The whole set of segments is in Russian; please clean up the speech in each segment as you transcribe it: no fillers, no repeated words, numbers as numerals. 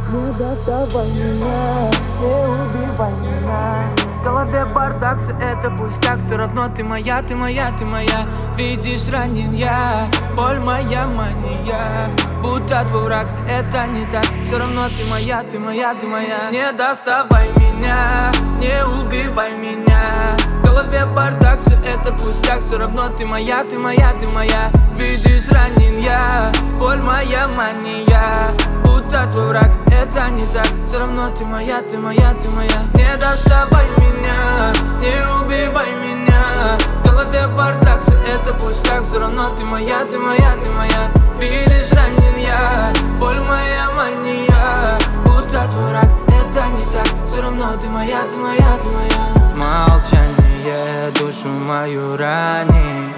Не доставай меня, не убивай меня. В голове бардак, все это пустяк. Все равно ты моя, ты моя, ты моя. Видишь, ранен я, боль моя мания. Будто твой враг, это не так. Все равно ты моя, ты моя, ты моя. Не доставай меня, не убивай меня. В голове бардак, все это пустяк. Все равно ты моя, ты моя, ты моя. Видишь, ранен я, боль моя мания. Будто твой враг, это не так. Все равно ты моя, ты моя, ты моя. Не доставай меня, не убивай меня. В голове бардак, все это пустяк. Все равно ты моя, ты моя, ты моя. Видишь, ранен я, боль моя мания. Будто твой враг, это не так. Все равно ты моя, ты моя, ты моя. Молчание душу мою ранит.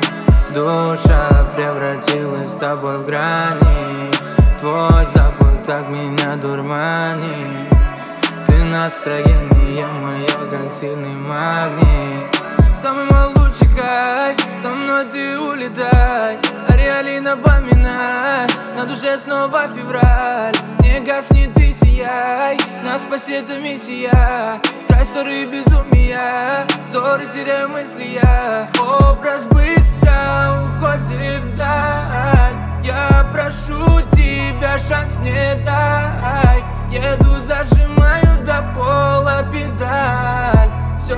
Душа превратилась с тобой в грани. Твой запах так меня дурманит. Ты настроение мое, как сильный магнит. Самый мой лучший кайф, со мной ты улетай. Ареали напоминай, на душе снова февраль. Не гасни, ты сияй, нас спасет эта миссия. Страсть, ссоры и безумия, взоры теряю мысли я. Образ быстро уходит вдаль. Я прошу тебя, шанс мне дай. Еду, зажимаю до пола педаль. Все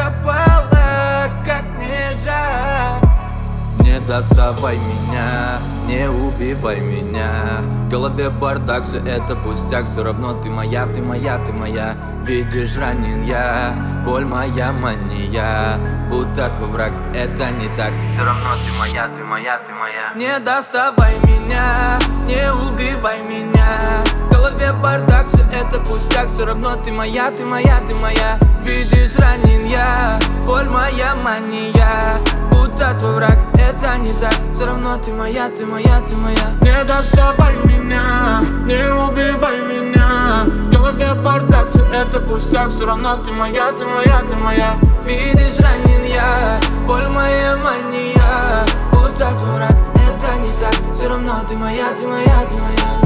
пропало, как мне жаль. Не доставай меня, не убивай меня. В голове бардак, все это пустяк. Все равно ты моя, ты моя, ты моя. Видишь, ранен я, боль моя мания. Будто твой враг, это не так. Все равно ты моя, ты моя, ты моя. Не доставай меня, не убивай меня. В голове бардак, все это пустяк. Все равно ты моя, ты моя, ты моя. Видишь, ранен я, боль моя мания. Будто твой враг, это не так. Все равно ты моя, ты моя, ты моя. Не доставай меня, не убивай меня. В голове бардак, все это пустяк. Все равно ты моя, ты моя, ты моя. Видишь, ранен я, боль моя мания. Будто твой враг, это не так. Все равно ты моя, ты моя, ты моя.